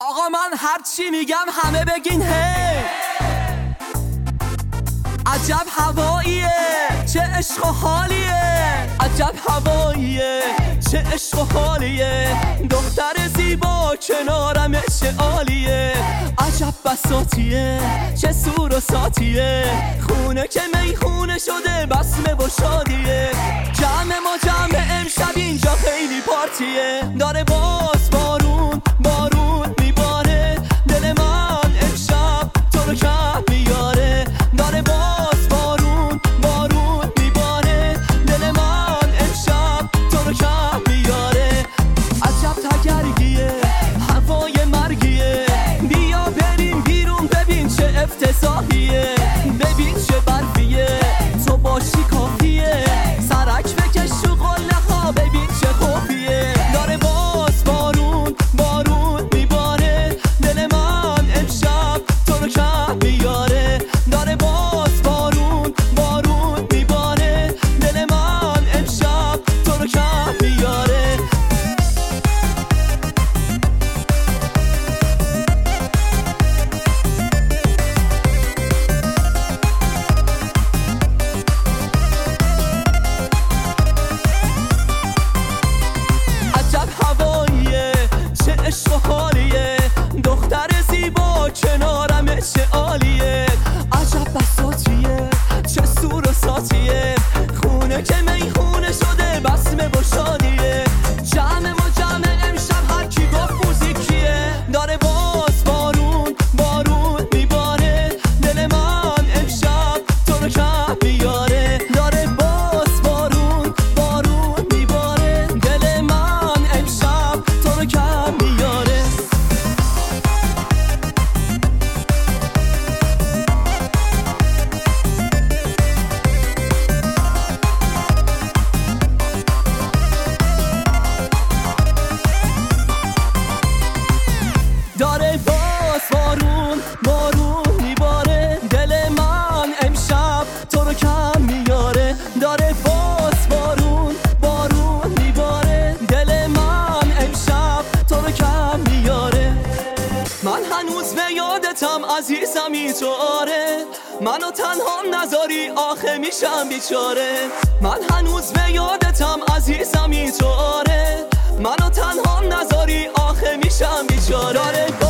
آقا من هرچی میگم همه بگین هی. عجب هواییه چه عشق و حالیه، عجب هواییه چه عشق و حالیه، دختر زیبا کنارم چه عالیه، عجب بساطیه چه سور و ساتیه، خونه که میخونه شده بسمه و شادیه، جمع ما جمع امشب اینجا خیلی پارتیه، داره باز بارون بارون میباره، دل من امشب تو رو کم میاره، داره باز بارون بارون میباره، دل من امشب تو رو کم میاره، عجب تگرگیه هوای مرگیه، بیا بریم بیرون ببین چه افتضاحیه، ببین چه برفیه تو باشی کافیه، سرک بکش تو قله ها ببین چه خوبیه، داره باز بارون بارون میباره، دل من امشب تو رو کم میاره، داره باز بارون بارون میباره، دل من امشب تو رو کم میاره. عجب هواییه چه عشق و حالیه، دختر زیبا کنارم چه عالیه، عجب بساطیه چه سور و ساتیه، خونه که میخونه شده بسمه و شادیه، جمع ما جمع امشب هر کی گفت موزیکیه، داره باز بارون بارون میباره، دل من امشب تو رو کم میاره، داره باز بارون بارون میباره، دل من امشب تو رو کم میاره. داره باز بارون بارون میباره، دل من امشب تو رو کم میاره، داره باز بارون بارون میباره، دل من امشب تو رو کم میاره. من هنوز به یادتم عزیزمی تو، آره منو تنها نذاری آخه میشم بیچاره، من هنوز به یادتم عزیزمی تو، آره منو تنها نذاری آخه میشم بیچاره.